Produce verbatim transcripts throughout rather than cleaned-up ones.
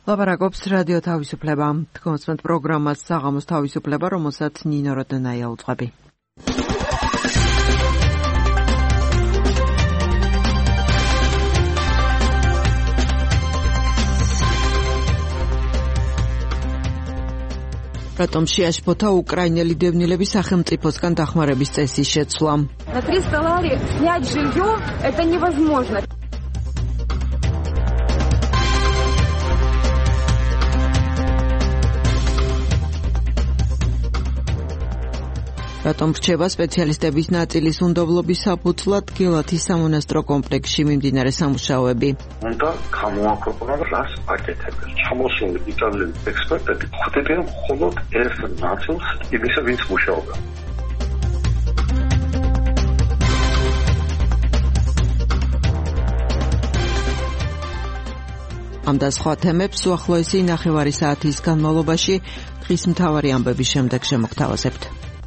ლაპარაკობს რადიო თავისუფლება. თქვენს პროგრამას საღამოს თავისუფლება, რომელსაც ნინო როდენაია უძღვები. Ротом შეაშფოთა უკრაინელი დევნილების სახელმწიფოსგან დახმარების წესის შეცვლა. На триста лари снять жилье это невозможно. Რატომ რჩება სპეციალისტების ნაწილის უნდობლობის საფუძვლად გელათის სამონასტრო კომპლექსში მიმდინარე სამუშაოები. უნდა გამოაქვეყნოს რას პაკეტები. ჩამოსული იტალიელი ექსპერტები ხვდებიან მხოლოდ ერთ ნაწილს იმისა, ვინც მუშაობდა. ამ და სხვა თემებს უახლოესი ნახევარი საათის განმავლობაში დღის მთავარი ამბების შემდეგ შემოგთავაზებთ.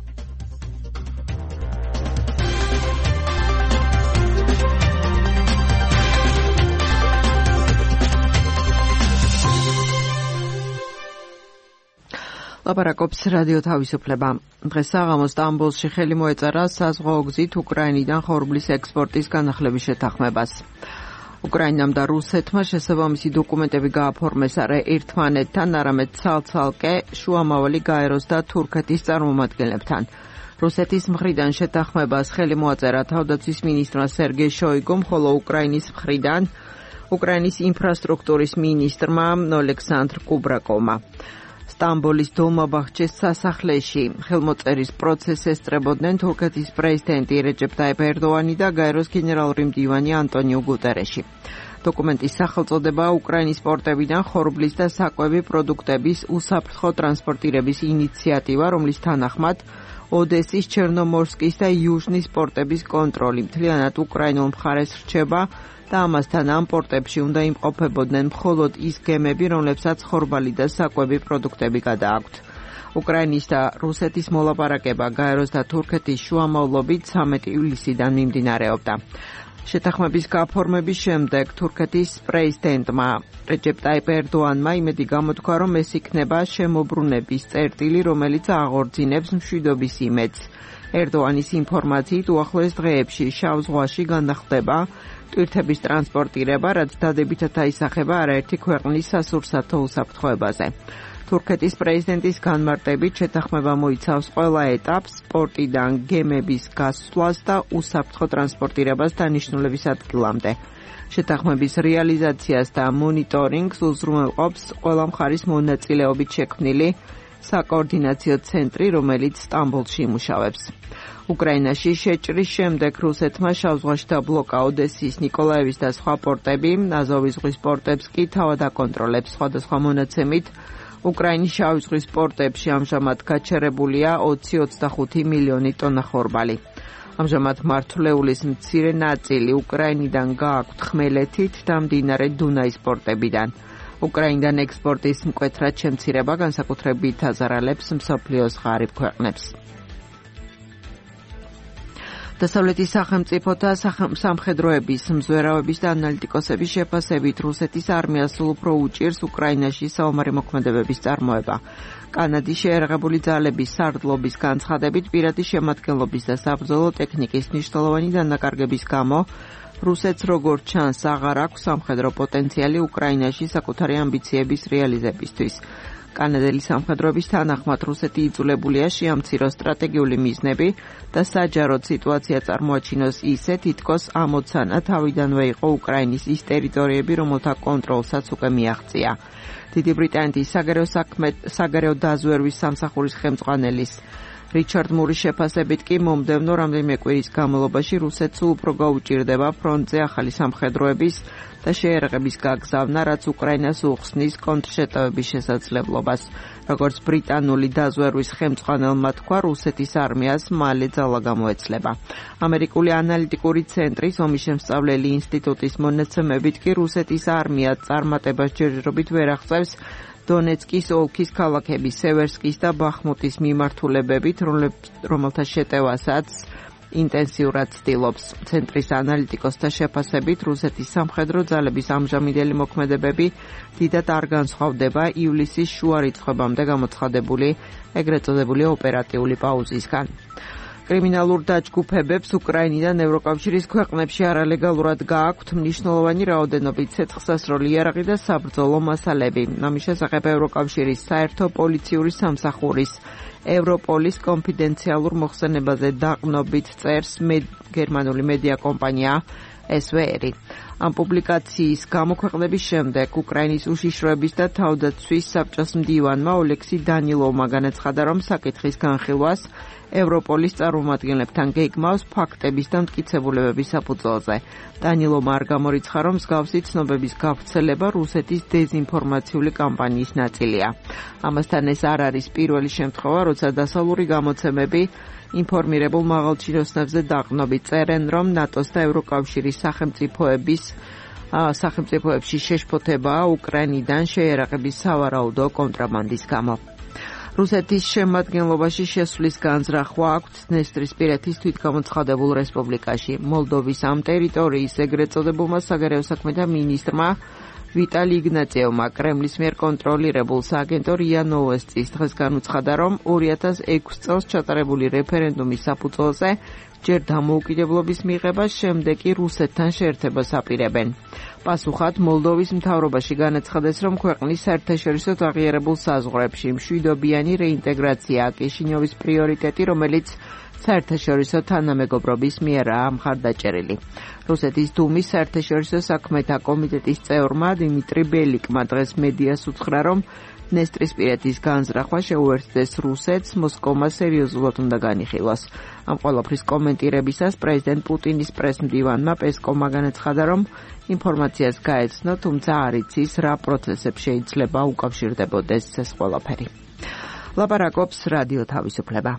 ლაპარაკობს რადიო თავისუფლება. დღეს საღამოს სტამბოლში ხელი მოეწარა საზღვაო გზით უკრაინიდან ხორბლის ექსპორტის განახლების შეთანხმებას. უკრაინამ და რუსეთმა შესაბამისი დოკუმენტები გააფორმეს არა ერთმანეთთან, არამედ ცალ-ცალკე შუამავალი გაეროს და თურქეთის წარმომადგენლებთან. რუსეთის მხრიდან შეთანხმებას ხელი მოაწერა თავდაცვის მინისტრმა სერგეი შოიგომ, ხოლო უკრაინის მხრიდან უკრაინის ინფრასტრუქტურის მინისტრმა ოლექსანდრ კუბრაკოვმა. სტამბოლის დოლმაბახჩეს სასახლეში ხელმოწერის პროცესს ესწრებოდნენ თურქეთის პრეზიდენტი რეჯეპ ტაიპ ერდოანი და გაეროს გენერალური მდივანი ანტონიუ გუტერეში. დოკუმენტის სახელწოდება უკრაინის პორტებიდან ხორბლის და საკვები პროდუქტების უსაფრთხო ტრანსპორტირების ინიციატივა, რომლის თანახმად ოდესის, ჩერნომორსკის და იუჟნის პორტების კონტროლი მთლიანად უკრაინულ მხარეს რჩება და ამასთან ამ პორტებში უნდა იმყოფებოდნენ მხოლოდ ის გემები, რომლებსაც ხორბალი და საკვები პროდუქტები გადააქვთ. უკრაინის და რუსეთის მოლაპარაკება გაეროს და თურქეთის შუამავლობით ცამეტი ივლისიდან მიმდინარეობდა. შეთანხმების გაფორმების შემდეგ თურქეთის პრეზიდენტმა რეჯეპ ტაიპ ერდოანმა იმედი გამოთქვა, რომ ეს იქნება შემოbrunების წერტილი, რომელიც აღორძინებს მშვიდობის იმედს. ერდოანის ინფორმაციით უახლოეს დღეებში შავ ზღვაში განახლდება ტვირთების ტრანსპორტირება, რაც დადებითად აისახება არაერთი ქვეყნის სასურსათო უსაფრთხოებაზე. თურქეთის პრეზიდენტის განმარტებით შეთანხმება მოიცავს ყველა ეტაპს, პორტიდან გემების გასვლას და უსაფრთხო ტრანსპორტირებას დანიშნულების ადგილამდე. შეთანხმების რეალიზაციას და მონიტორინგს უზრუნველყოფს ყველა მხარის მონაწილეობით შექმნილი საკოორდინაციო ცენტრი, რომელიც სტამბოლში იმუშავებს. უკრაინაში შეჭრის შემდეგ რუსეთმა შავ ზღვაში დაბლოკა ოდესის, ნიკოლაევის და სხვა პორტები, აზოვის ზღვის პორტებს კი თავად აკონტროლებს. სხვადასხვა მონაცემით, უკრაინის შავი ზღვის პორტებში ამჟამად გაჩერებულია ოცი ოცდახუთი მილიონი ტონა ხორბალი. ამჟამად მართლეულის მცირე ნაწილი უკრაინიდან გააქვთ ხმელეთით და მდინარე დუნაის პორტებიდან. უკრაინიდან ექსპორტის მკვეთრად შემცირება განსაკუთრებით აზარალებს მსოფლიოს ღარიბ ქვეყნებს. დასავლეთის სახელმწიფოთა სამხედროების, მზვერავების და ანალიტიკოსების შეფასებით რუსეთის არმიას სულ უფრო უჭირს უკრაინაში საომარი მოქმედებების წარმოება. კანადის შეერაღებული ძალების სარდლობის განცხადებით პირადი შემადგენლობის და საბრძოლო ტექნიკის მნიშვნელოვანი დანაკარგების გამო რუსეთს როგორც ჩანს აღარ აქვს სამხედრო პოტენციალი უკრაინაში საკუთარი ამბიციების რეალიზებისთვის. კანადელი სამხედროების თანახმად რუსეთი იძულებულია შეამციროს სტრატეგიული მიზნები და საჯაროდ სიტუაცია წარმოაჩინოს ისე, თითქოს ამოცანა თავიდანვე იყო უკრაინის ის ტერიტორიები, რომელთა კონტროლსაც უკვე მიაღწია. დიდი ბრიტანეთის საგარეო საგარეო დაზვერვის სამსახურის ხელმძღვანელის რიჩარდ მურის შეფასებით კი მომდევნო რამდენიმე კვირის განმავლობაში რუსეთს უფრო გაუჭირდება ფრონტზე ახალი სამხედროების და შეერაღების გაგზავნა, რაც უკრაინას უხსნის კონტრშეტევების შესაძლებლობას. როგორც ბრიტანული დაზვერვის ხელმძღვანელმა თქვა, რუსეთის არმიას მალე ძალა გამოეცლება. ამერიკული ანალიტიკური ცენტრის ომისშემსწავლელი ინსტიტუტის მონაცემებით კი რუსეთის არმია წარმატებას ჯერჯერობით ვერ აღწევს დონეცკის ოლქის ქალაქების სევერსკის და ბახმუტის მიმართულებებით, რომელთა შეტევასაც ინტენსიურად ცდილობს. ცენტრის ანალიტიკოსთა შეფასებით, რუსეთის სამხედრო ძალების ამჟამინდელი მოქმედებები დიდად არ განსხვავდება ივლისის შუა რიცხვებამდე გამოცხადებული ეგრეთ წოდებული ოპერატიული პაუზისგან. კრიმინალურ დაჯგუფებებს უკრაინიდან ევროკავშირის ქვეყნებში არალეგალურად გააქვთ მნიშვნელოვანი რაოდენობით ცეცხლსასროლი იარაღი და საბრძოლო მასალები. ამის შესახებ ევროკავშირის საერთო პოლიციური სამსახურის ევროპოლის კონფიდენციალურ მოხსენებაზე დაყრდნობით წერს გერმანული მედია კომპანია ეს ვე ერი. ამ პუბლიკაციის გამოქვეყნების შემდეგ უკრაინის უშიშროების და თავდაცვის საბჭოს მდივანმა ოლექსი დანილოვმა განაცხადა, რომ საკითხის განხილვას ევროპოლის წარმომადგენლებთან გეგმავს ფაქტების და მტკიცებულებების საფუძველზე. დანილოვმა არ გამორიცხა, რომ მსგავსი ცნობების გავრცელება რუსეთის დეზინფორმაციული კამპანიის ნაწილია. ამასთან ეს არ არის პირველი შემთხვევა, როცა დასავლური გამოცემები ინფორმირებულ მაღალჩინოსნებზე დაყრდნობით წერენ, რომ ნატოს და ევროკავშირის სახელმწიფოების სახელმწიფოებში შეშფოთებაა უკრაინიდან შეიარაღების სავარაუდო კონტრაბანდის გამო. რუსეთის შემადგენლობაში შესვლის განზრახვა აქვს დნესტრისპირეთის თვითგამოცხადებულ რესპუბლიკაში. მოლდოვის ამ ტერიტორიის ეგრეთ წოდებულმა საგარეო საქმეთა მინისტრმა ვიტალი იგნატიევმა კრემლის მიერ კონტროლირებულ სააგენტო რია ნოვესტის დღეს განუცხადა, რომ ორი ათას ექვსი წელს ჩატარებული რეფერენდუმის საფუძველზე ჯერ დამოუკიდებლობის მიღებას, შემდეგ კი რუსეთთან შეერთებას აპირებენ. პასუხად მოლდოვის მთავრობაში განაცხადეს, რომ ქვეყნის საერთაშორისო აღიარებულ საზღვრებში მშვიდობიანი რეინტეგრაცია კიშინიოვის პრიორიტეტი, რომელიც საერთაშორისო თანამეგობრობის მიერაა მხარდაჭერილი. რუსეთის დუმის საერთაშორისო საქმეთა კომიტეტის წევრმა დიმიტრი ბელიკმა დღეს მედიას უთხრა, რომ დნესტრისპირეთის განზრახვა შეუერთდეს რუსეთს, მოსკოვმა სერიოზულად უნდა განიხილოს. ამ ყველაფრის კომენტირებისას პრეზიდენტ პუტინის პრესმდივანმა პესკოვმა განაცხადა, რომ ინფორმაციას გაეცნო, თუმცა არ იცის რა პროცესებს შეიძლება უკავშირდებოდეს ეს ყველაფერი. ლაპარაკობს რადიო თავისუფლება.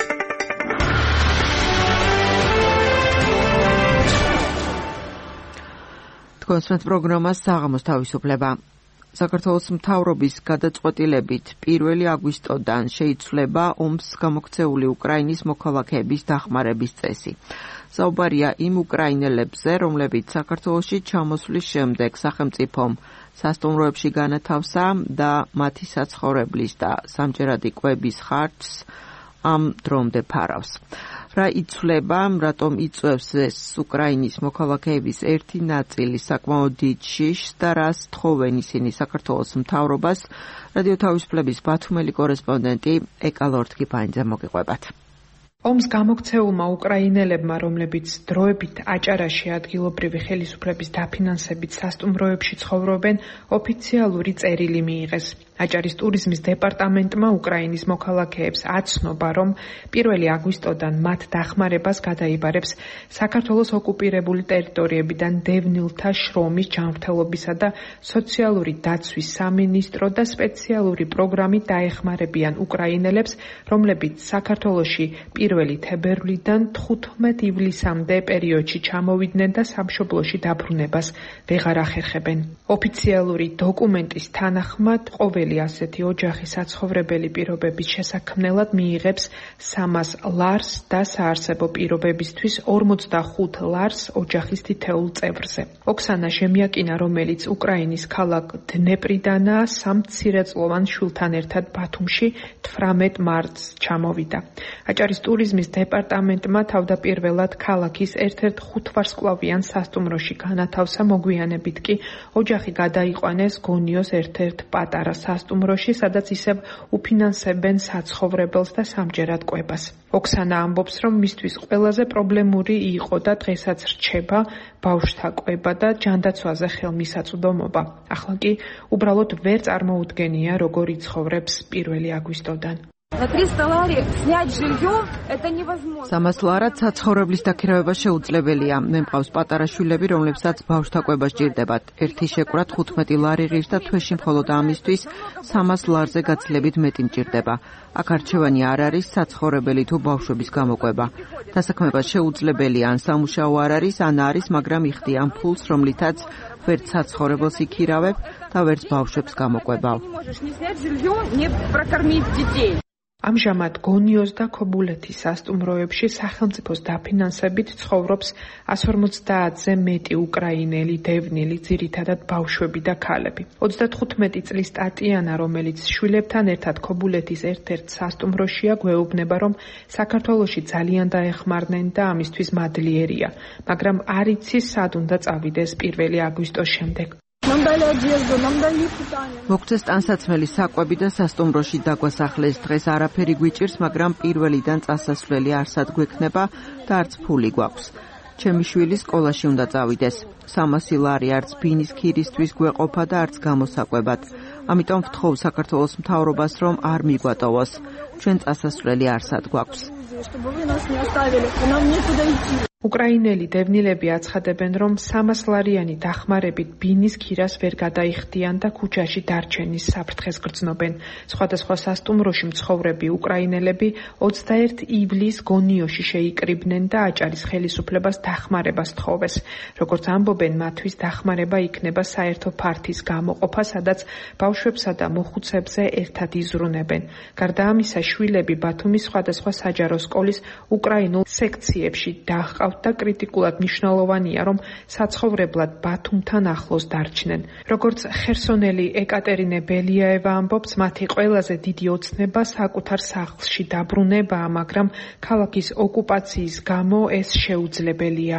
კონსერტ პროგრამა საღამოს თავისუფლება. საქართველოს მთავრობის გადაწყვეტილებით პირველი აგვისტოდან შეიცვლება ომს გამოქცეული უკრაინის მოქალაქეების დახმარების წესი. საუბარია იმ უკრაინელებზე, რომლებიც საქართველოში ჩამოსვლის შემდეგ სახელმწიფომ სასტუმროებში განათავსა და მათი საცხოვრებლის და სამჯერადი კვების ხარჯს ამ დრომდე ფარავს. რა იცვლება, რატომ იწვევს ეს უკრაინის მოქალაქეების ერთი ნაწილი საკმაოდ დიდ შიშს და რას თხოვენ ისინი საქართველოს მთავრობას, რადიო თავისუფლების ბათუმელი კორესპონდენტი ეკა ლორთქიფანიძე მოგიყვებათ. ომს გამოქცეულმა უკრაინელებმა, რომლებიც დროებით აჭარაში ადგილობრივი ხელისუფლების დაფინანსებით სასტუმროებში ცხოვრობენ, ოფიციალური წერილი მიიღეს. აჭარის ტურიზმის დეპარტამენტმა უკრაინის მოქალაქეებს აცნობა, რომ პირველი აგვისტოდან მათ დახმარებას გადაიბარებს საქართველოს ოკუპირებული ტერიტორიებიდან დევნილთა შრომის ჯანმრთელობისა და სოციალური დაცვის სამინისტრო და სპეციალური პროგრამით დაეხმარებიან უკრაინელებს, რომლებიც საქართველოში პირველი თებერვლიდან თხუთმეტ ივლისამდე პერიოდში ჩამოვიდნენ და სამშობლოში დაბრუნებას ვეღარ ახერხებენ. ოფიციალური დოკუმენტის თანახმად ყოველი ასეთი ოჯახი საცხოვრებელი პირობების შესაქმნელად მიიღებს სამას ლარს და საარსებო პირობებისთვის ორმოცდახუთ ლარს ოჯახის თითოეულ წევრზე. ოქსანა ჟემიაკინა, რომელიც უკრაინის ქალაქ დნეპრიდანაა, სამ მცირეწლოვან შვილთან ერთად ბათუმში თვრამეტ მარტს ჩამოვიდა. აჭარის ტურიზმის დეპარტამენტმა თავდაპირველად ქალაქის ერთ-ერთ ხუთვარსკვლავიან სასტუმროში განათავსა, მოგვიანებით კი ოჯახი გადაიყვანეს გონიოს ერთ-ერთ პატარა სასტუმროში, სადაც ისევ უფინანსებენ საცხოვრებელს და სამჯერად კვებას. ოქსანა ამბობს, რომ მისთვის ყველაზე პრობლემური იყო და დღესაც რჩება ბავშვთა კვება და ჯანდაცვაზე ხელმისაწვდომობა. ახლა კი უბრალოდ ვერ წარმოუდგენია, როგორ იცხოვრებს პირველი აგვისტოდან. სამას ლარად საცხოვრებლის დაქირავება შეუძლებელია. მე მყავს პატარა შვილები, რომლებსაც ბავშვთა კვება სჭირდებათ. ერთი შეკვრა თხუთმეტი ლარი ღირს და თვეში მხოლოდ ამისთვის სამას ლარზე გაცილებით მეტი მჭირდება. აქ არჩევანი არ არის საცხოვრებელი თუ ბავშვების გამოკვება. დასაქმება შეუძლებელია, ან სამუშაო არ არის, ან არის, მაგრამ იხდიან ფულს, რომლითაც ვერც საცხოვრებელს იქირავებ და ვერც ბავშვებს გამოკვებავ. ამჟამად გონიოს და ქობულეთის სასტუმროებში სახელმწიფოს დაფინანსებით ცხოვრობს one forty-ზე მეტი უკრაინელი დევნილი, ძირითადად ბავშვები და ქალები. ოცდათხუთმეტი წლის ტატიანა, რომელიც შვილებთან ერთად ქობულეთის ერთ-ერთ სასტუმროშია, გვეუბნება, რომ საქართველოში ძალიან დაეხმარნენ და ამისთვის მადლიერია, მაგრამ არ იცის სად უნდა წავიდეს პირველი აგვისტოს შემდეგ. მოგწეს ტანსაცმელი საკვები და სასტუმროში დაგვასახლეს. დღეს არაფერი გვიჭირს, მაგრამ პირველიდან წასასვლელი არსად გვექნება და არც ფული გვაქვს. ჩემი შვილი სკოლაში უნდა წავიდეს. სამასი ლარი არც ბინის ქირისთვის გვეყოფა და არც გამოსაკვებად. ამიტომ ვთხოვ საქართველოს მთავრობას, რომ არ მიგვატოვოს. ჩვენ წასასვლელი არსად გვაქვს. უკრაინელი დევნილები აცხადებენ, რომ სამას ლარიანი დახმარებით ბინის ქირას ვერ გადაიხდიან და ქუჩაში დარჩენის საფრთხეს გრძნობენ. სხვადასხვა სასტუმროში მცხოვრები უკრაინელები ოცდაერთი ივლისს გონიოში შეიკრიბნენ და აჭარის ხელისუფლებას დახმარებას თხოვეს. როგორც ამბობენ, მათთვის დახმარება იქნება საერთო ფართის გამოყოფა, სადაც ბავშვებსა და მოხუცებზე ერთად იზრუნებენ. გარდა ამისა, შვილები ბათუმის სხვადასხვა საჯარო სკოლის უკრაინულ სექციებში დაჰყავთ და კრიტიკულად მნიშვნელოვანია, რომ საცხოვრებლად ბათუმთან ახლოს დარჩნენ. როგორც ხერსონელი ეკატერინე ბელიაევა ამბობს, მათი ყველაზე დიდი ოცნება საკუთარ სახლში დაბრუნებაა, მაგრამ ქალაქის ოკუპაციის გამო ეს შეუძლებელია.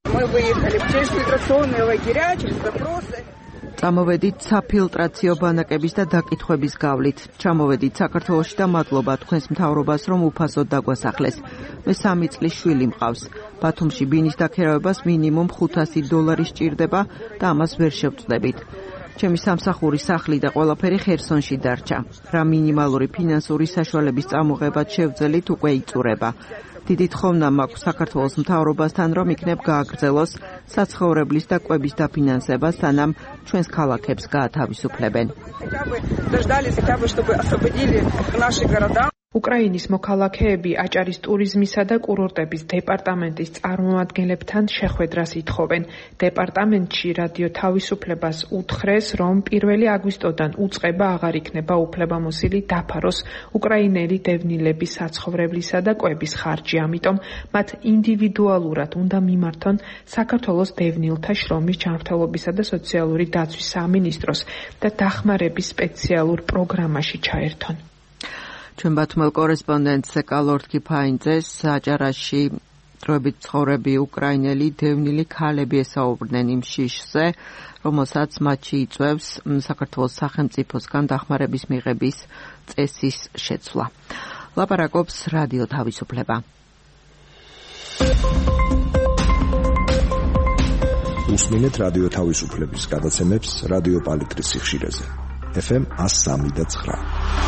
წამოვედით საფილტრაციო ბანაკების და დაკითხვების გავლით. ჩამოვედით საქართველოში და მადლობა თქვენს მთავრობას, რომ უფასოდ დაგვასახლეს. მე სამი წლის შვილი მყავს. ბათუმში ბინის დაქირავებას მინიმუმ ხუთასი დოლარი სჭირდება და ამას ვერ შევწდებით. ჩემი სამსახური სახლი და ყველაფერი ხერსონში დარჩა. რა მინიმალური ფინანსური საშუალების წამოღებაც შევძელით უკვე იწურება. დიდი თხოვნა მაქვს საქართველოს მთავრობასთან, რომ იქნებ გააგრძელოს საცხოვრებლის და კვების დაფინანსება, სანამ ჩვენს ქალაქებს გაათავისუფლებენ. უკრაინის მოქალაქეები აჭარის ტურიზმისა და კურორტების დეპარტამენტის წარმომადგენლებთან შეხვედრას ითხოვენ. დეპარტამენტში რადიო თავისუფლებას უთხრეს, რომ პირველი აგვისტოდან უწყება აღარ იქნება უფლებამოსილი დაფაროს უკრაინელი დევნილების საცხოვრებლისა და კვების ხარჯი. ამიტომ მათ ინდივიდუალურად უნდა მიმართონ საქართველოს დევნილთა შრომის ჯანმრთელობისა და სოციალური დაცვის სამინისტროს და დახმარების სპეციალურ პროგრამაში ჩაერთონ. ჩვენ ბათუმელ კორესპონდენტს კალორთკი ფაინძეს აჭარაში დროებით ცხოვრები უკრაინელი დევნილი ქალები ესაუბრნენ იმ შიშზე, რომელსაც მათში იწვევს საქართველოს სახელმწიფოსგან დახმარების მიღების წესის შეცვლა. ლაპარაკობს რადიო თავისუფლება. უსმინეთ რადიო თავისუფლების გადაცემებს რადიო პალიტრის სიხშირეზე. ეფ ემ one oh three და nine.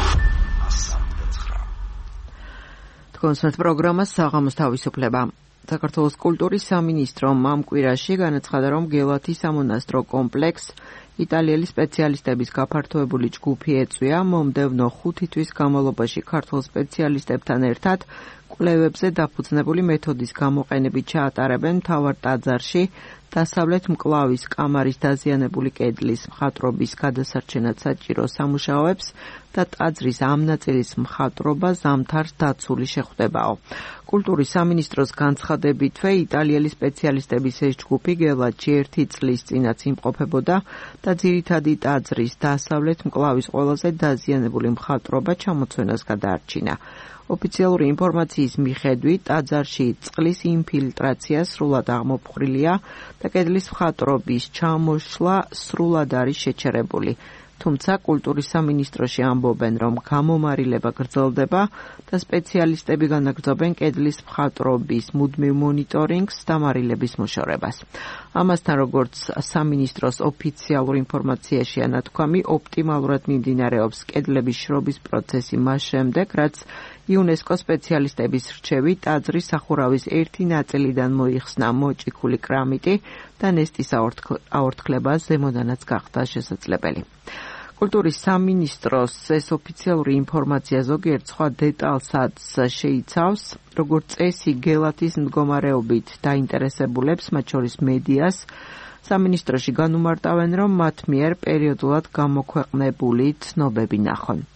კონსერტ პროგრამა საღამოს თავისუფლება. საქართველოს კულტურის სამინისტრომ ამ კვირაში განაცხადა, რომ გელათის სამონასტრო კომპლექსს იტალიელი სპეციალისტების გაფართოებული ჯგუფი ეწვია მომდევნო ხუთი თვის განმავლობაში ქართულ სპეციალისტებთან ერთად კვლევებზე დაფუძნებული მეთოდის გამოყენებით ჩაატარებენ მთავარ ტაძარში დასავლეთ მკლავის კამარის დაზიანებული კედლის მხატვრობის გადასარჩენად საჭირო სამუშაოებს და ტაძრის ამ ნაწილის მხატვრობა ზამთარს დაცული შეხვდებაო. კულტურის სამინისტროს განცხადებითვე იტალიელი სპეციალისტების ეს ჯგუფი გელათში ერთი წლის წინაც იმყოფებოდა და ძირითადი ტაძრის დასავლეთ მკლავის ყველაზე დაზიანებული მხატვრობა ჩამოცვენას გადაარჩინა. ოფიციალური ინფორმაციის მიხედვით ტაძარში წყლის ინფილტრაცია სრულად აღმოფხვრილია და კედლის მხატვრობის ჩამოშლა სრულად არის შეჩერებული. თუმცა კულტურის სამინისტროში ამბობენ, რომ გამომარილება გრძელდება და სპეციალისტები განაგრძობენ კედლის მხატვრობის მუდმივ მონიტორინგს და მარილების მოშორებას. ამასთან, როგორც სამინისტროს ოფიციალურ ინფორმაციაშია ნათქვამი, ოპტიმალურად მიმდინარეობს კედლების შრობის პროცესი მას შემდეგ, რაც იუნესკოს სპეციალისტების რჩევით ტაძრის სახურავის ერთი ნაწილიდან მოიხსნა მოჭიქული კრამიტი და ნესტის აორთქლება ზემოდანაც გახდა შესაძლებელი. კულტურის სამინისტროს ეს ოფიციალური ინფორმაცია ზოგიერთ სხვა დეტალსაც შეიცავს, როგორც წესი გელათის მდგომარეობით დაინტერესებულებს, მათ შორის მედიას, სამინისტროში განუმარტავენ, რომ მათ მიერ პერიოდულად გამოქვეყნებული ცნობები ნახონ.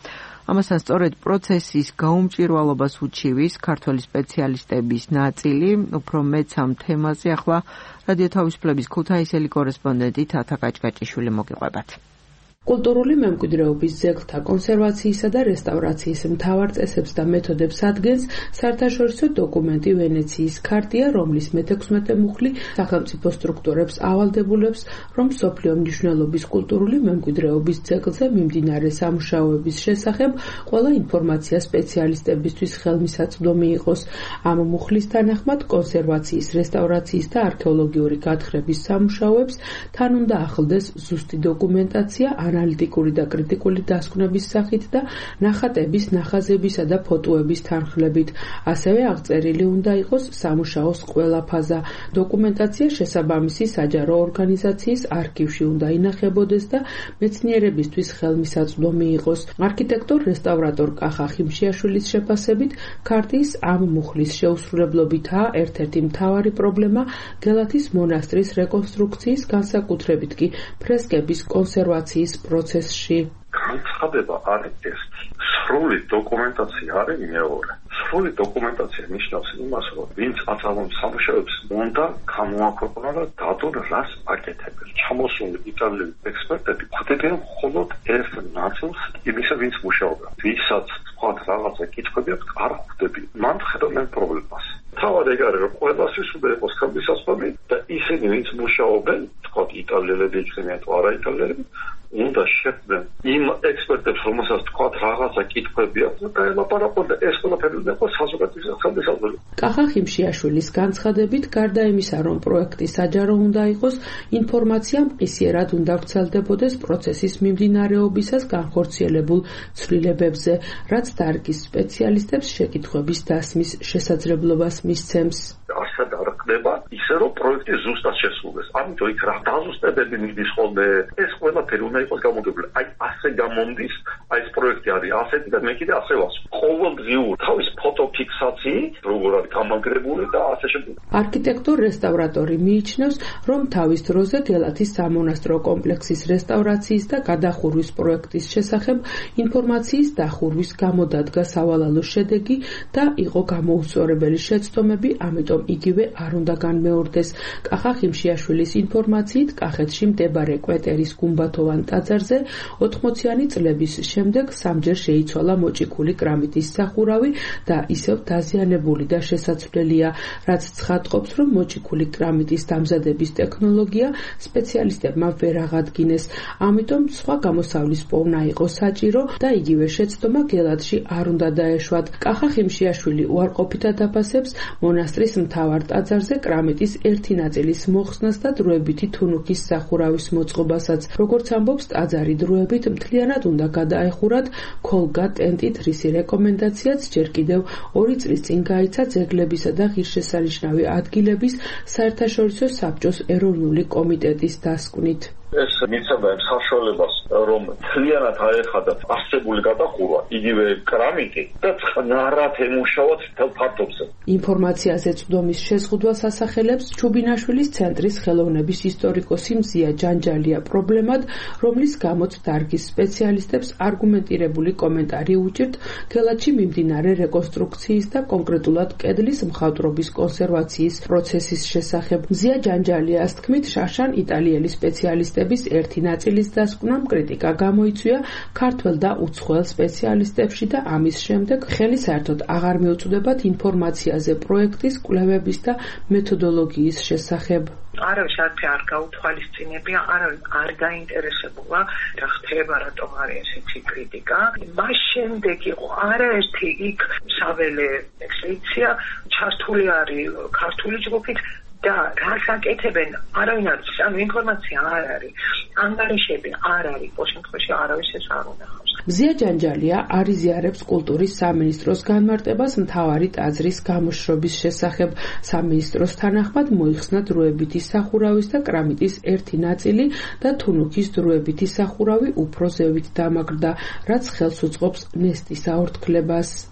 ამასთან სწორედ პროცესის გაუმჭირვალობას უჩივის ქართველი სპეციალისტების ნაწილი, უფრო მეც ამ თემაზე ახლა რადიო თავისუფლების ქუთაისელი კორესპონდენტი თათა კაჭკაჭიშვილი მოგიყვებათ. კულტურული მემკვიდრეობის ძეგლთა კონსერვაციისა და რესტავრაციის მთავარ წესებს და მეთოდებს ადგენს საერთაშორისო დოკუმენტი ვენეციის ქარტია, რომლის მეთექვსმეტე მუხლი სახელმწიფო სტრუქტურებს ავალდებულებს, რომ მსოფლიო მნიშვნელობის კულტურული მემკვიდრეობის ძეგლზე მიმდინარე სამუშაოების შესახებ ყველა ინფორმაცია სპეციალისტებისთვის ხელმისაწვდომი იყოს. ამ მუხლის თანახმად კონსერვაციის, რესტავრაციის და არქეოლოგიური გათხრების სამუშაოებს თან უნდა ახლდეს ზუსტი დოკუმენტაცია, ანალიტიკური და კრიტიკული დასკვნების სახით და ნახატების, ნახაზებისა და ფოტოების თანხლებით. ასევე აღწერილი უნდა იყოს სამუშაოს ყველა ფაზა. დოკუმენტაცია შესაბამისი საჯარო ორგანიზაციის არქივში უნდა ინახებოდეს და მეცნიერებისთვის ხელმისაწვდომი იყოს. არქიტექტორ რესტავრატორ კახა ხიმშიაშვილის შეფასებით, ქარტიის ამ მუხლის შეუსრულებლობითაა ერთ-ერთი მთავარი პრობლემა გელათის მონასტრის რეკონსტრუქციის, განსაკუთრებით კი ფრესკების კონსერვაციის პროცესში. განცხადება არის ერთი. სრული დოკუმენტაცია არის მეორე. სრული დოკუმენტაცია ნიშნავს იმას, რომ ვინც აწარმოებს სამუშაოებს, უნდა გამოაქვეყნოს და დადონ რას აკეთებენ. ჩამოსული იტალიელი ექსპერტები ხვდებიან მხოლოდ ერთ ნაწილს იმისა, ვინც მუშაობდა. ვისაც თქვა რაღაცა კითხვები აქვს, არ ხვდები. მან ხედავენ პრობლემას. თავად ეგ არის, რომ ყველასთვის უნდა იყოს ხელმისაწვდომი და ისინი, ვინც მუშაობენ, თქვა იტალიელები იქნებიან თუ არა იტალიელები, უნდა შეხვდნენ იმ ექსპერტებს, რომელსაც თქვა რაღაცა კითხვები აქვს და დაელაპარაკონ და ეს ყველაფერი უნდა იყოს საზოგადოების ხელმისაწვდომი. კახა ხიმშიაშვილის განცხადებით, გარდა იმისა, რომ პროექტი საჯარო უნდა იყოს, ინფორმაცია მყისიერად უნდა ვრცელდებოდეს პროცესის მიმდინარეობისას განხორციელებულ ცვლილებებზე, რაც დარგის სპეციალისტებს შეკითხვების დასმის შესაძლებლობას მისცემს. ასად არ ხდება ისე, რომ პროექტი ზუსტად შესრულდეს. ამიტომ იქ რა დაზუსტებები მიდის ხოლმე, ეს ყველაფერი უნდა იყოს გამოდებული. აი ასე გამომდის, აი ეს პროექტი არის ასეთი და მე კიდე ასე ვასწავლ. ყოველდღიურ თავის ფოტოფიქსაციით, როგორ არის გამაგრებული და ასე შემდეგ. არქიტექტორ რესტავრატორი მიიჩნევს, რომ თავის დროზე გელათის სამონასტრო კომპლექსის რესტავრაციის და გადახურვის პროექტის შესახებ ინფორმაციის დახურვის გამოდადგა სავალალო შედეგი და იყო გამოუსწორებელი შეცდომები, ამიტომ იგივე არ უნდა განმეორდეს. კახა ხიმშიაშვილის ინფორმაციით, კახეთში მდებარე კვეტერის გუმბათოვან ტაძარზე ოთხმოციანი წლების შემდეგ სამჯერ შეიცვალა მოჭიქული კრამიტის სახურავი და ისევ დაზიანებული და შესაძლებელია, რაც ცხადყოფს, რომ მოჭიქული კრამიტის დამზადების ტექნოლოგია სპეციალისტებმა ვერ აღადგინეს. ამიტომ სხვა გამოსავლის პოვნა იყო საჭირო და იგივე შეცდომა გელათში არ უნდა დაეშვათ. კახა ხიმშიაშვილი უარყოფითად აფასებს მონასტრის მთავარ ტაძარზე კრამიტის ერთი ნაწილის მოხსნას და დროებითი თუნუქის სახურავის მოწყობასაც. როგორც ამბობს, ტაძარი დროებით მთლიანად უნდა გადაეხურათ. ქოლგა ტენტით რისი რეკომენდაციაც ჯერ კიდევ ორი წლის წინ გაიცა ძეგლებისა და ღირსშესანიშნავი ადგილების საერთაშორისო საბჭოს ეროვნული კომიტეტის დასკვნით. ეს მიცემდა იმ საშუალებას, რომ მთლიანად აეხადათ არსებული გადახურვა, იგივე კრამიტი და წყნარად ემუშავოთ მთელ ფართობზე. ინფორმაციაზე წვდომის შეზღუდვას ასახელებს ჩუბინაშვილის ცენტრის ხელოვნების ისტორიკოსი მზია ჯანჯალია პრობლემად, რომლის გამოც დარგის სპეციალისტებს არგუმენტირებული კომენტარი უჭირთ გელათში მიმდინარე რეკონსტრუქციის და კონკრეტულად კედლის მხატვრობის კონსერვაციის პროცესის შესახებ. მზია ჯანჯალიას თქმით, შაშან იტალიელი სპეციალისტები ერთი ნაწილის დასკვნამ კრიტიკა გამოიწვია ქართველ და უცხოელ სპეციალისტებში და ამის შემდეგ ხელი საერთოდ აღარ მიუწვდებათ ინფორმაციაზე პროექტის კვლევების და მეთოდოლოგიის შესახებ. არავის არაფერი არ გაუთვალისწინებია, არავის არ გაინტერესებულა რა ხდება, რატომ არის ესეთი კრიტიკა. მას შემდეგ იყო არაერთი იქ საველე ექსპედიცია, ჩართული არის ქართული ჯგუფით და რას აკეთებენ, არავინ არ იცის, ანუ ინფორმაცია არ არის, ანგარიშები არ არის, ყოველ შემთხვევაში არავის ეს არ უნახავს. მზია ჯანჯალია არ იზიარებს კულტურის სამინისტროს განმარტებას მთავარი ტაძრის გამოშრობის შესახებ. სამინისტროს თანახმად მოიხსნა დროებითი სახურავის და კრამიტის ერთი ნაწილი და თუნუქის დროებითი სახურავი უფრო ზევით დამაგრდა, რაც ხელს უწყობს ნესტის აორთქლებას.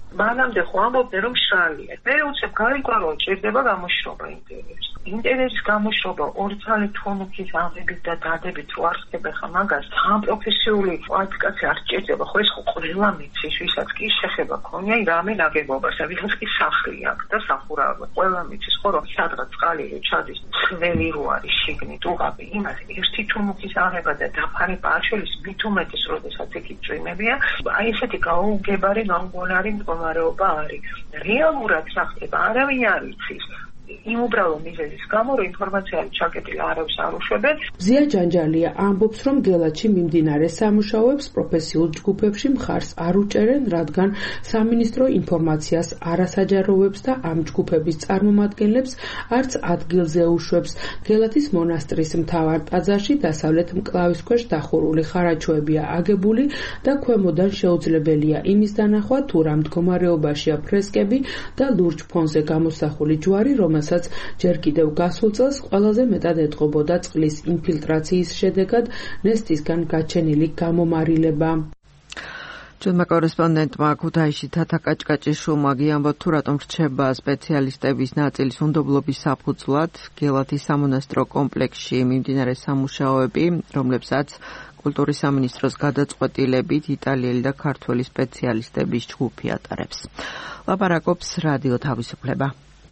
მანამდე ხო ამბობდნენ რომ შრალია. მე უცებ გაიგო რომ ჭირდება გამოშრობა ინტერიერის. ინტერიერის გამოშრობა ორი წელი თუნუქის ამბებით და დადებით რო არ ხდება ხა მაგას თან პროფესიული კვალიფიკაცია არ ჭირდება ხო ეს ხო ყველა მიცის ვისაც კი შეხება ქონია რამე ნაგებობას და ვიღაც კი სახლი აქვს და სახურავი ყველა მიცის ხო რომ სადღაც წყალი რო ჩადის ძველი რო არის შიგნით უღაბი იმას ერთი თუნუქის აღება და დაფარება არ შეიძლება მით უმეტეს როდესაც იქ წვიმებია აი ესეთი გაუგებარი გამგონარი მდგომარეობა არის რეალურად სახდება არავინ არ იცის იმ უბრალო მიზეზის გამო რომ ინფორმაცია არის ჩაკეტილი არავის არ უშვებენ. ზია ჯანჯალია ამბობს რომ გელათში მიმდინარე სამუშაოებს პროფესიულ ჯგუფებში მხარს არ უჭერენ რადგან სამინისტრო ინფორმაციას არ ასაჯაროვებს და ამ ჯგუფების წარმომადგენლებს არც ადგილზე უშვებს. გელათის მონასტრის მთავარ ტაძარში დასავლეთ მკლავის ქვეშ დახურული ხარაჩოებია აგებული და ქვემოდან შეუძლებელია იმის დანახვა თუ რა მდგომარეობაშია ფრესკები და ლურჯ ფონზე გამოსახული ჯვარი რომელსაც ჯერ კიდევ გასულ წელს ყველაზე მეტად ეთყობოდა წყლის ინფილტრაციის შედეგად ნესტისგან გაჩენილი გამომარილება. ჩვენმა კორესპონდენტმა ქუთაისში თათა კაჭკაჭიშვილმა გიამბა თუ რატომ რჩება სპეციალისტების ნაწილის უნდობლობის საფუძვლად გელათის სამონასტრო კომპლექსში მიმდინარე სამუშაოები, რომლებსაც კულტურის სამინისტროს გადაწყვეტილებით იტალიელი და ქართველი სპეციალისტების ჯგუფი ატარებს. ლაპარაკობს რადიო თავისუფლება.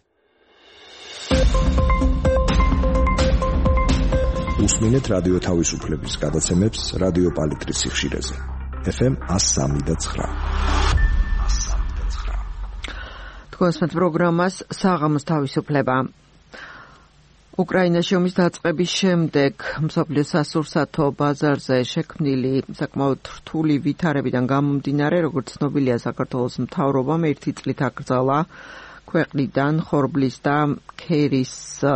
უსმინეთ რადიო თავისუფლების გადაცემებს რადიო პალიტრის სიხშირეზე. ეფ ემ one oh three და nine. თქვენს პროგრამას საღამოს თავისუფლება. უკრაინაში ომის დაწყების შემდეგ მსოფლიო სასურსათო ბაზარზე შექმნილი საკმაოდ რთული ვითარებიდან გამომდინარე, როგორც ცნობილია, საქართველოს მთავრობამ ერთი წლით აკრძალა ქვეყნიდან ხორბლის და ქერის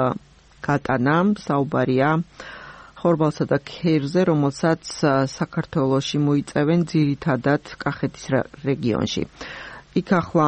გატანა. საუბარია ხორბალსა და ქერზე, რომელსაც საქართველოში მოიწევენ ძირითადად კახეთის რეგიონში. იქ ახლა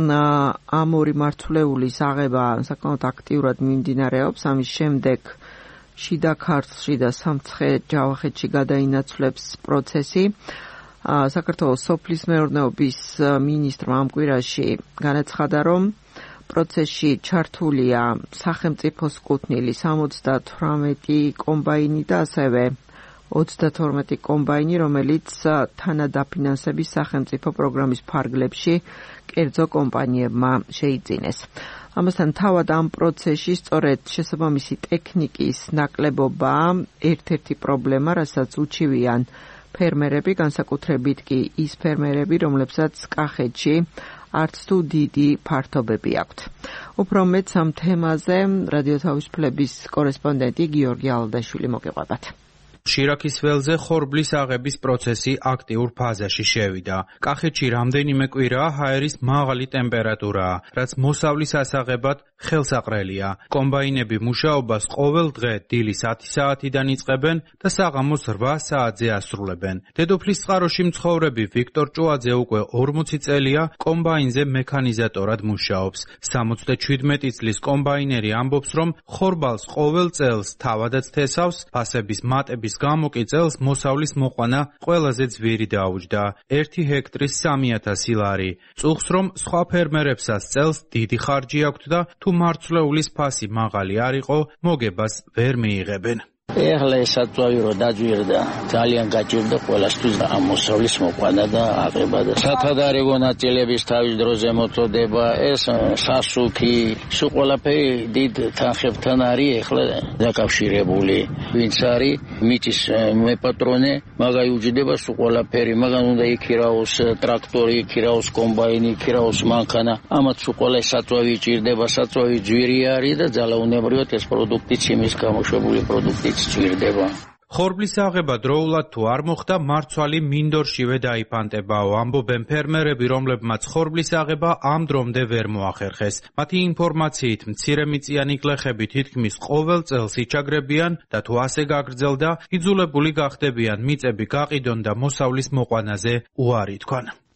ამ ორი მართლეულის აღება საკმაოდ აქტიურად მიმდინარეობს. ამის შემდეგ შიდა ქართლში და სამცხე-ჯავახეთში გადაინაცვლებს პროცესი. საქართველოს სოფლის მეურნეობის მინისტრმა ამ კვირაში განაცხადა, რომ პროცესში ჩართულია სახელმწიფოს კუთვნილი სამოცდათვრამეტი კომბაინი და ასევე ოცდათორმეტი კომბაინი, რომელიც თანადაფინანსების სახელმწიფო პროგრამის ფარგლებში კერძო კომპანიებმა შეიძინეს. ამასთან თავად ამ პროცესში სწორედ შესაბამისი ტექნიკის ნაკლებობა ერთ-ერთი პრობლემა, რასაც უჩივიან ფერმერები, განსაკუთრებით კი ის ფერმერები, რომლებსაც კახეთში არც თუ დიდი ფართობები აქვთ. უფრო მეტს ამ თემაზე რადიო თავისუფლების კორესპონდენტი გიორგი ალდაშვილი მოგეყვებათ. შირაქის ველზე ხორბლის აღების პროცესი აქტიურ ფაზაში შევიდა. კახეთში რამდენიმე კვირაა ჰაერის მაღალი ტემპერატურაა, რაც მოსავლის ასაღებად ხელსაყრელია. კომბაინები მუშაობას ყოველ დღე დილის ათი საათიდან იწყებენ და საღამოს რვა საათზე ასრულებენ. დედოფლის წყაროში მცხოვრები ვიქტორ ჭუაძე უკვე ორმოცი წელია კომბაინზე მექანიზატორად მუშაობს. სამოცდაჩვიდმეტი წლის კომბაინერი ამბობს, რომ ხორბალს ყოველ წელს თავადაც თესავს, ფასების მატების გამო კი წელს მოსავლის მოყვანა ყველაზე ძვირი დაუჯდა. ერთი ჰექტრის სამი ათასი ლარი. წუხს რომ სხვა ფერმერებსაც წელს დიდი ხარჯი აქვთ და თუ მარცვლეულის ფასი მაღალი არ იყო, მოგებას ვერ მიიღებენ. ეხლა ეს საწვავი რო დაძვირდა, ძალიან გაჭირდა ყველასთვის ამ მოსავლის მოყვანა და აღება და სათადარიგო ნაწილების თავის დროზე მოწოდება, ეს სასუქი, სულ ყველაფერი დიდ თანხებთან არის ეხლა დაკავშირებული. ვინც არის მიწის მეპატრონე, მაგაი უჯდება სულ ყველაფერი, მაგან უნდა იქირაოს ტრაქტორი, იქირაოს კომბაინი, იქირაოს მანქანა. ამათ სულ ყველა საწვავი ჭირდება, საწვავი ძვირი არის და ძალაუნებრივად ეს პროდუქტიც იმის გამოშვებული პროდუქტიც ჭირდება. ხორბლის აღება დროულად თუ არ მოხდა, მარცვალი მინდორშივე დაიფანტებაო, ამბობენ ფერმერები, რომლებმაც ხორბლის აღება ამ დრომდე ვერ მოახერხეს. მათი ინფორმაციით, მცირემიწიანი გლეხები თითქმის ყოველ წელს იჩაგრებიან და თუ ასე გაგრძელდა, იძულებული გახდებიან მიწები გაყიდონ და მოსავლის მოყვანაზე უარი თქვან.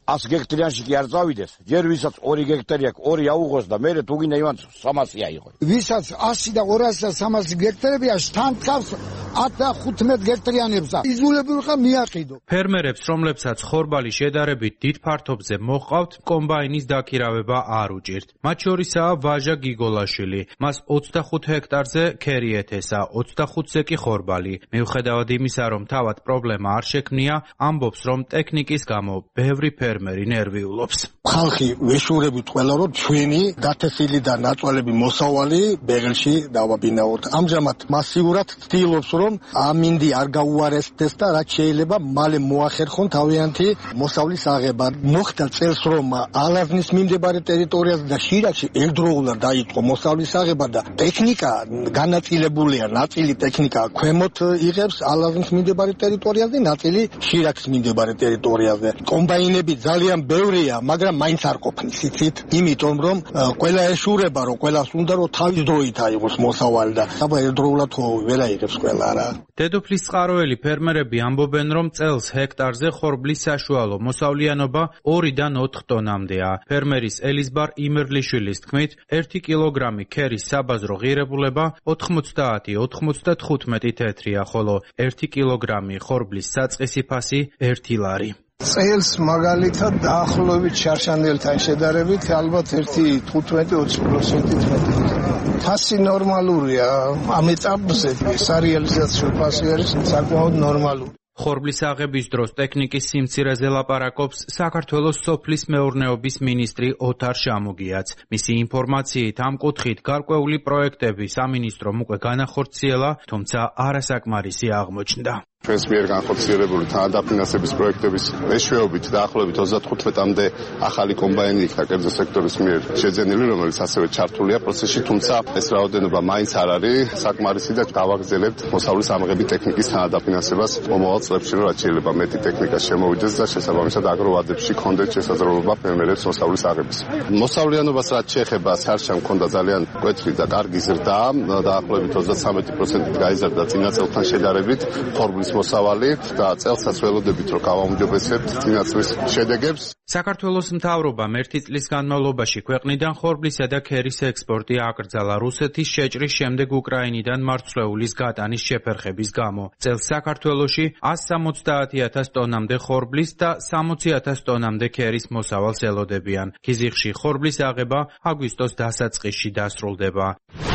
ას გექტრიანში კი არ წავიდეს, ჯერ ვისაც ორი გექტარი აქვს, ორი აუღოს და მერე თუ გინდა იმან სამასი აიღო. ვისაც ასი და ორასი და სამასი გექტრებია, თან თხავს ათი და ხუთმეტი გექტრიანებს. იზოლებული ხარ მიაყიდო. ფერმერებს, რომლებსაც ხორბალი შედარებით დიდ ფართობზე მოჰყავთ, კომბაინის დაქირავება არ უჭირთ. მათ შორისაა ვაჟა გიგოლაშვილი. მას ოცდახუთ ჰექტარზე ქერი ეთესა, ოცდახუთზე კი ხორბალი. მიუხედავად იმისა, რომ თავად პრობლემა არ შექმნია, ამბობს, რომ ტექნიკის გამო ბევრი ფერმერი ნერვიულობს. ხალხი ვეშურებით ყველა რომ ჩვენი დათესილი და ნაწვალები მოსავალი ბეღელში დავაბინაოთ. ამჟამად მასიურად ცდილობს რომ ამინდი არ გაუარესდეს და რაც შეიძლება მალე მოახერხონ თავიანთი მოსავლის აღება. მოხდა წელს რომ ალაზნის მიმდებარე ტერიტორიაზე და შირაკში ერთდროულად დაიწყო მოსავლის აღება და ტექნიკა განაწილებულია, ნაწილი ტექნიკა ქვემოთ იღებს ალაზნის მიმდებარე ტერიტორიაზე, ნაწილი შირაკის მიმდებარე ტერიტორიაზე. კომბაინები ძალიან ბევრია, მაგრამ მაინც არ ყოფნის იცით, იმიტომ რომ ყველა ეშურება რომ ყველას უნდა რომ თავის დროით აიღოს მოსავალი და აბა ერთდროულად ხო ვერ აიღებს ყველა რა. დედოფლის წყაროელი ფერმერები ამბობენ, რომ წელს ჰექტარზე ხორბლის საშუალო მოსავლიანობა ორიდან ოთხ ტონამდეა. ფერმერის ელიზბარ იმერლიშვილის თქმით, ერთი კილოგრამი ქერის საბაზრო ღირებულება ოთხმოცდაათი ოცდათხუთმეტი თეთრია, ხოლო ერთი კილოგრამი ხორბლის საწყისი ფასი ერთი ლარი. წელს მაგალითად დაახლოებით შარშანელთან შედარებით ალბათ ერთი თხუთმეტი ოცი პროცენტით მეტი. ფასი ნორმალურია, ამ ეტაპზე სარეალიზაციო ფასი არის საკმაოდ ნორმალური. ხორბლის აღების დროს ტექნიკის სიმცირეზე ლაპარაკობს საქართველოს სოფლის მეურნეობის მინისტრი ოთარ შამუგიაც. მისი ინფორმაციით ამ კუთხით გარკვეული პროექტები სამინისტრომ უკვე განახორციელა, თუმცა არასაკმარისი აღმოჩნდა. ჩვენს მიერ განხორციელებული თანადაფინანსების პროექტების მეშვეობით დაახლოებით ოცდათხუთმეტამდე ახალი კომბაინი იქნა კერძო სექტორის მიერ შეძენილი, რომელიც ასევე ჩართულია პროცესში, თუმცა ეს რაოდენობა მაინც არ არის საკმარისი და გავაგრძელებთ მოსავლის ამღები ტექნიკის თანადაფინანსებას მომავალ წლებში, რომ რაც შეიძლება მეტი ტექნიკა შემოვიდეს და შესაბამისად აგროვადებში კონდეთ შესაძლებლობა ფერმერებს მოსავლის აღების. მოსავლიანობას რაც შეეხება სარჩამ ჰქონდა ძალიან მკვეთრი და კარგი ზრდა, დაახლოებით ოცდათვრამეტი პროცენტით გაიზარდა წინა წელთან შედარებით ხორბლის მოსავალი და წელსაც ველოდებით რომ გავაუმჯობესებთ წინა წლის შედეგებს. საქართველოს მთავრობამ ერთი წლის განმავლობაში ქვეყნიდან ხორბლისა და ქერის ექსპორტი აკრძალა რუსეთის შეჭრის შემდეგ უკრაინიდან მარცვლეულის გატანის შეფერხების გამო. წელს საქართველოში ათს სამოცდაათი ათას ტონამდე ხორბლის და სამოცი ათას ტონამდე ქერის მოსავალს ელოდებიან. ქიზიყში ხორბლის აღება აგვისტოს დასაწყისში დასრულდება.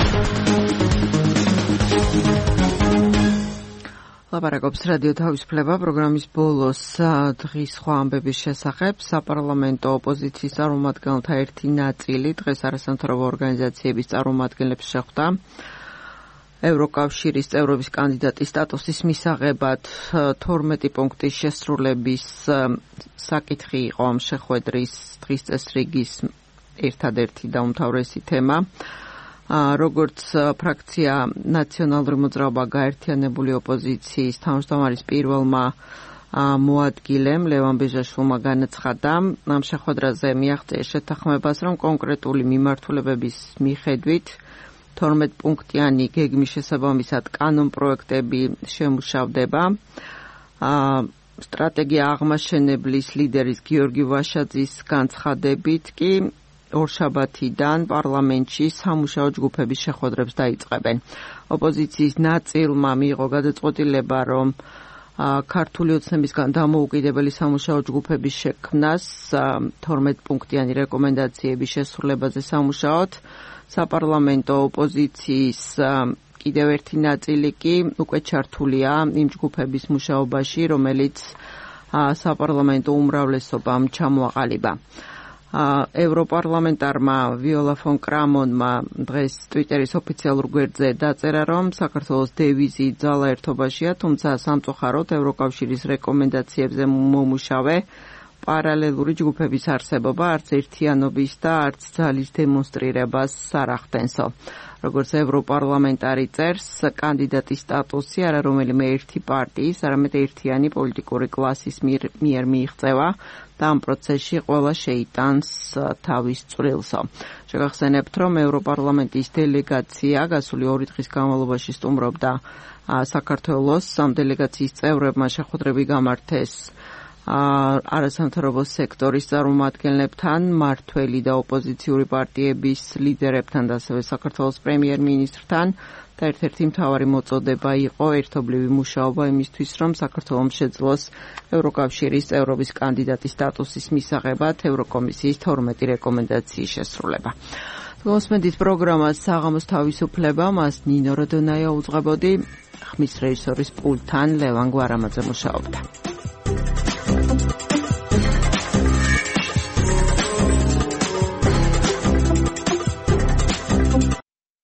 ლაპარაკობს რადიო თავისუფლება პროგრამის ბოლოს დღის სხვა ამბების შესახებ. საპარლამენტო ოპოზიციის წარმომადგენელთა ერთი ნაწილი დღეს არასამთავრობო ორგანიზაციების წარმომადგენლებს შეხვდა ევროკავშირის წევრობის კანდიდატის სტატუსის მისაღებად. თორმეტი პუნქტის შესრულების საკითხი იყო ამ შეხვედრის დღის წესრიგის ერთადერთი და უმთავრესი თემა. როგორც ფრაქცია ნაციონალური მოძრაობა გაერთიანებული ოპოზიციის თავმჯდომარის პირველმა მოადგილემ ლევან ბეჟაშვილმა განაცხადა ამ შეხვედრაზე მიაღწია შეთანხმებას, რომ კონკრეტული მიმართულებების მიხედვით თორმეტ პუნქტიანი გეგმის შესაბამისად კანონპროექტები შემუშავდება. სტრატეგია აღმაშენებლის ლიდერის გიორგი ვაშაძის განცხადებით კი ორშაბათიდან პარლამენტში სამუშაო ჯგუფების შეხვედრებს დაიწყებენ. ოპოზიციის ნაწილმა მიიღო გადაწყვეტილება, რომ ქართული ოცნებისგან დამოუკიდებელი სამუშაო ჯგუფების შექმნას თორმეტ პუნქტიანი რეკომენდაციების შესრულებაზე სამუშაოთ. საპარლამენტო ოპოზიციის კიდევ ერთი ნაწილი კი უკვე ჩართულია იმ ჯგუფების მუშაობაში, რომელიც საპარლამენტო უმრავლესობამ ჩამოაყალიბა. ევროპარლამენტარმა ვიოლა ფონ კრამონმა დღეს ტვიტერის ოფიციალურ გვერდზე დაწერა, რომ საქართველოს დევიზი ძალა ერთობაშია, თუმცა სამწუხაროდ ევროკავშირის რეკომენდაციებზე მომუშავე პარალელური ჯგუფების არსებობა არც ერთიანობის და არც ძალის დემონსტრირებას არ ახდენსო. როგორც ევროპარლამენტარი წერს, კანდიდატის სტატუსი არა რომელიმე ერთი პარტიის, არამედ ერთიანი პოლიტიკური კლასის მიერ მიიღწევა და ამ პროცესში ყველა შეიტანს თავის წვრილსო. შეგახსენებთ, რომ ევროპარლამენტის დელეგაცია გასული ორი დღის განმავლობაში სტუმრობდა საქართველოს. ამ დელეგაციის წევრებმა შეხვედრები გამართეს არასამთავრობო სექტორის წარმომადგენლებთან, მმართველი და ოპოზიციური პარტიების ლიდერებთან და ასევე საქართველოს პრემიერ-მინისტრთან და ერთ-ერთი მთავარი მოწოდება იყო ერთობლივი მუშაობა იმისთვის, რომ საქართველოს შეძლოს ევროკავშირის წევრობის კანდიდატის სტატუსის მისაღებად ევროკომისიის თორმეტი რეკომენდაციის შესრულება. მოსმენთ პროგრამას საღამოს თავისუფლება, მას ნინო როდონაია უძღვებოდი, ხმის რეჟისორის პულტთან ლევან გვარამაძე მუშაობდა.